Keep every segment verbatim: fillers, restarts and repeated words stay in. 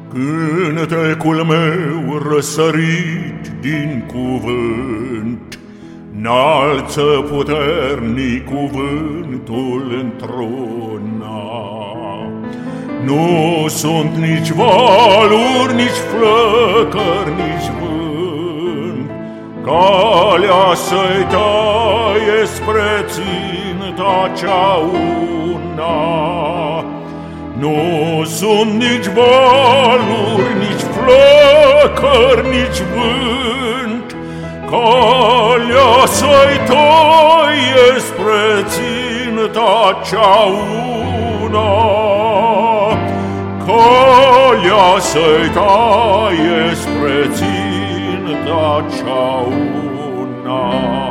Cântecul meu răsărit din cuvânt n-alță puternic cuvântul într-una. Nu sunt nici valuri, nici flăcări, nici vânt, calea să-i taie spre ținta cea una. Nu sunt nici valuri, nici flăcări, nici vânt, calea să-i taie spre ținta cea una. Calea să-i taie spre ținta cea una.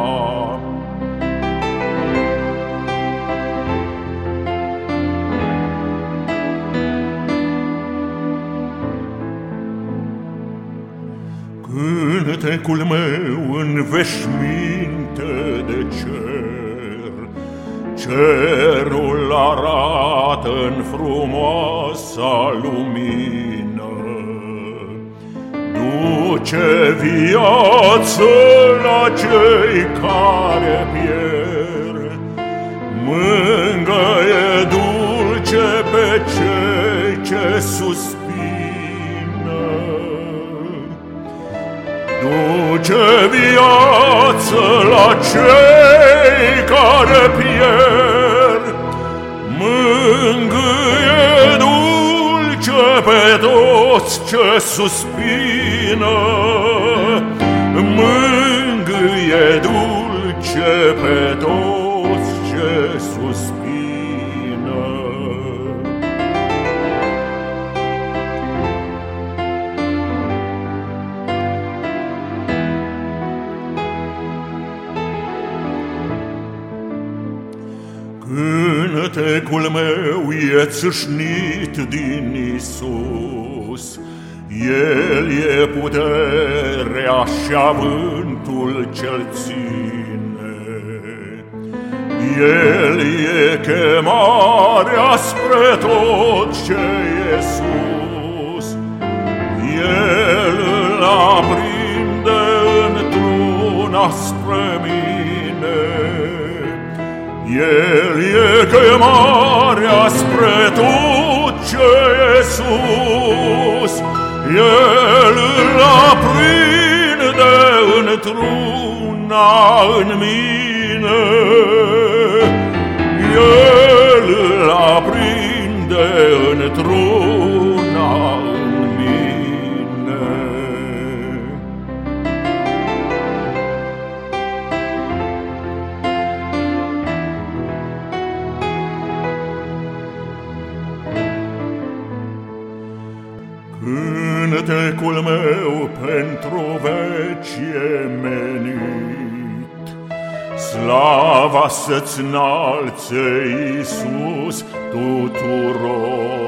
Cântecul meu în veșminte de cer, cerul arată în frumoasa lumină. Duce viață la cei care pierd, mângâie dulce pe cei ce suspină. Duce viață la cei care pierd, mângâie dulce pe toți ce suspină. Mângâie dulce pe toți ce suspină. Cântecul meu e țâșnit din Iisus, El e puterea și avântul ce-L ține. El e chemarea spre tot ce e sus, El îl aprinde într-una spre mine. El e chemarea spre tot ce e sus, El îl aprinde într-una în mine. El îl aprinde într-una în mine. Cântecul meu pentru veci e menit, slava să-ți înalțe, Iisus, tuturora.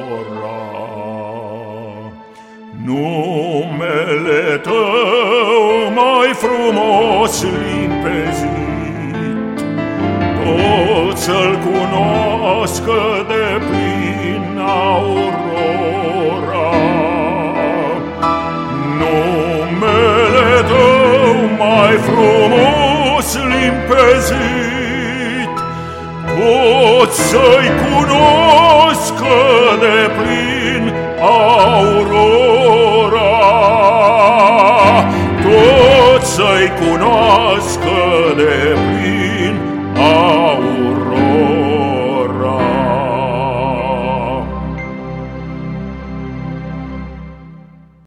Numele Tău mai frumos limpezit, toți să-L cunoască de plin aurora. Numele Tău mai frumos limpezit, toți să-i cunoscă de plin aurora.